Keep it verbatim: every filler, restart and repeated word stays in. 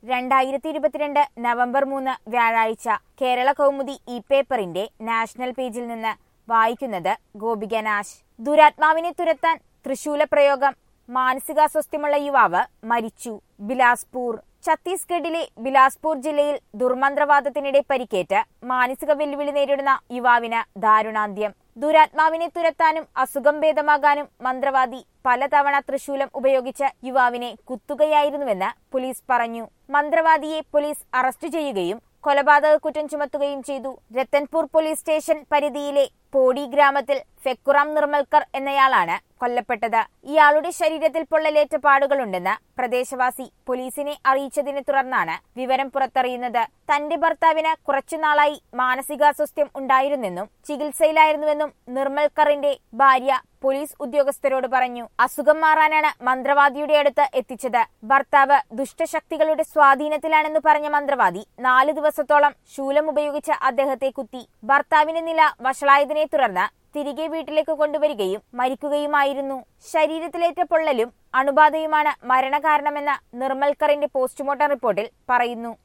രണ്ടായിരത്തി ഇരുപത്തിരണ്ട് നവംബർ മൂന്ന് വ്യാഴാഴ്ച കേരള കൗമുദി ഇ പേപ്പറിന്റെ നാഷണൽ പേജിൽ നിന്ന് വായിക്കുന്നത് ഗോപിക നാശ്. ദുരാത്മാവിനെ തുരത്താൻ തൃശൂല പ്രയോഗം. മാനസികാസ്വാസ്ഥ്യമുള്ള യുവാവ് മരിച്ചു. ബിലാസ്പൂർ. ഛത്തീസ്ഗഡിലെ ബിലാസ്പൂർ ജില്ലയിൽ ദുർമന്ത്രവാദത്തിനിടെ പരിക്കേറ്റ് മാനസിക വെല്ലുവിളി നേരിടുന്ന യുവാവിന് ദാരുണാന്ത്യം. ദുരാത്മാവിനെ തുരത്താനും അസുഖം ഭേദമാകാനും മന്ത്രവാദി പലതവണ തൃശൂലം ഉപയോഗിച്ച് യുവാവിനെ കുത്തുകയായിരുന്നുവെന്ന് പോലീസ് പറഞ്ഞു. മന്ത്രവാദിയെ പോലീസ് അറസ്റ്റ് ചെയ്യുകയും കൊലപാതക കുറ്റം ചുമത്തുകയും ചെയ്തു. രത്തൻപൂർ പോലീസ് സ്റ്റേഷൻ പരിധിയിലെ പോടി ഗ്രാമത്തിൽ ഫെക്കുറാം നിർമ്മൽക്കർ എന്നയാളാണ് കൊല്ലപ്പെട്ടത്. ഇയാളുടെ ശരീരത്തിൽ പൊള്ളലേറ്റ പാടുകളുണ്ടെന്ന് പ്രദേശവാസി പോലീസിനെ അറിയിച്ചതിനെ തുടർന്നാണ് വിവരം പുറത്തറിയുന്നത്. തന്റെ ഭർത്താവിന് കുറച്ചുനാളായി മാനസികാസ്വാസ്ഥ്യം ഉണ്ടായിരുന്നെന്നും ചികിത്സയിലായിരുന്നുവെന്നും നിർമ്മൽക്കറിന്റെ ഭാര്യ പോലീസ് ഉദ്യോഗസ്ഥരോട് പറഞ്ഞു. അസുഖം മാറാനാണ് മന്ത്രവാദിയുടെ അടുത്ത് എത്തിച്ചത്. ഭർത്താവ് ദുഷ്ടശക്തികളുടെ സ്വാധീനത്തിലാണെന്ന് പറഞ്ഞ മന്ത്രവാദി നാല് ദിവസത്തോളം ശൂലം ഉപയോഗിച്ച് അദ്ദേഹത്തെ കുത്തി. ഭർത്താവിന്റെ നില വഷളായതിനെ തുടർന്ന് തിരികെ വീട്ടിലേക്ക് കൊണ്ടുവരികയും മരിക്കുകയുമായിരുന്നു. ശരീരത്തിലേറ്റ പൊള്ളലും അണുബാധയുമാണ് മരണകാരണമെന്ന് നിർമ്മൽക്കറിന്റെ പോസ്റ്റ്മോർട്ടം റിപ്പോർട്ടിൽ പറയുന്നു.